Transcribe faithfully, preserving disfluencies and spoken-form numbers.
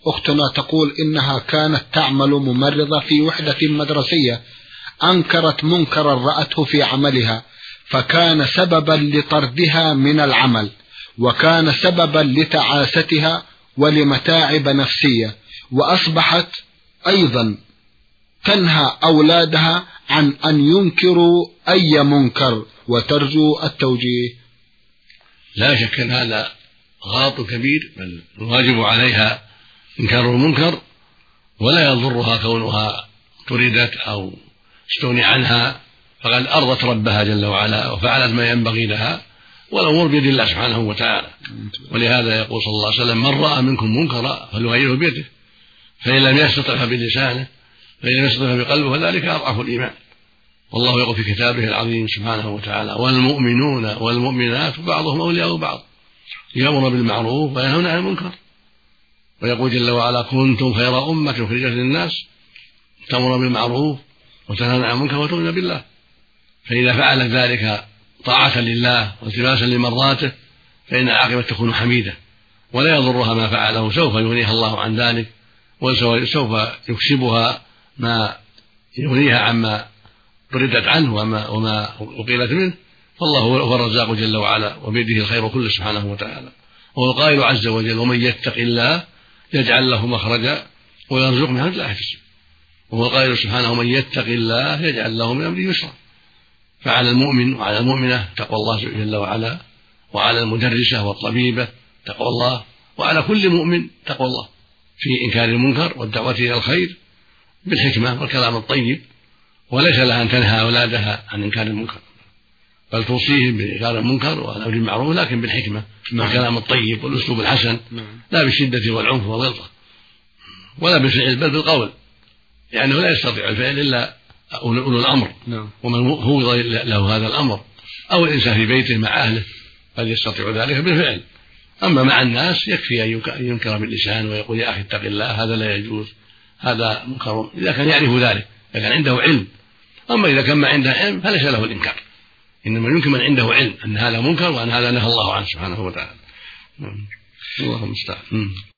أختنا تقول إنها كانت تعمل ممرضة في وحدة مدرسية، أنكرت منكرا رأته في عملها فكان سببا لطردها من العمل، وكان سببا لتعاستها ولمتاعب نفسية، وأصبحت أيضا تنهى أولادها عن أن ينكروا أي منكر، وترجو التوجيه. لا شك أن هذا غلط كبير، بل الواجب عليها إنكار المنكر، ولا يضرها كونها طردت أو استغني عنها، فقد أرضت ربها جل وعلا وفعلت ما ينبغي لها، والأمور بيد الله سبحانه وتعالى. ولهذا يقول صلى الله عليه وسلم: من رأى منكم منكرا فليغيره بيده، فإن لم يستطع فبلسانه، فإن لم يستطع بقلبه، فذلك أضعف الإيمان. والله يقول في كتابه العظيم سبحانه وتعالى: والمؤمنون والمؤمنات بعضهم أولياء بعض يأمر بالمعروف وينهون عن المنكر. ويقول جل وعلا: كنتم خير أمة أخرجت للناس تأمر بالمعروف وتنهون عن المنكر وتؤمنون بالله. فإذا فعلت ذلك طاعة لله والتماسا لمرضاته فإن العاقبة تكون حميدة، ولا يضرها ما فعله، سوف يغنيها الله عن ذلك، وسوف يكسبها ما يغنيها عما طردت عنه وما, وما أقيلت منه. فالله هو الرزاق جل وعلا، وبيده الخير كله سبحانه وتعالى. وهو القائل عز وجل: ومن يتق الله يجعل له مخرجا ويرزقه من حيث لا يحتسب. وهو القائل سبحانه: ومن يتق الله يجعل له من أمره يسرا. فعلى المؤمن وعلى المؤمنة تقوى الله جل وعلا، وعلى المدرسة والطبيبة تقوى الله، وعلى كل مؤمن تقوى الله في إنكار المنكر والدعوة إلى الخير بالحكمة والكلام الطيب، وليس لها أن تنهى أولادها عن إنكار المنكر، بل توصيهم بإنكار المنكر والأمر بالمعروف، لكن بالحكمة والكلام الطيب والأسلوب الحسن، لا بالشدة والعنف والغلظة، ولا بالفعل بل بالقول، لأنه لا يستطيع الفعل إلا أولو الأمر ومن هو له هذا الأمر، أو الإنسان في بيته مع أهله قد يستطيع ذلك بالفعل. أما مع الناس يكفي أن ينكر باللسان ويقول: يا أخي اتق الله، هذا لا يجوز، هذا منكر، إذا كان يعرف ذلك، إذا كان عنده علم. أما إذا كان ما عنده علم فليس له الإنكار، إنما يمكن من عنده علم أن هذا منكر وأن هذا نهى الله عنه سبحانه وتعالى. الله المستعان.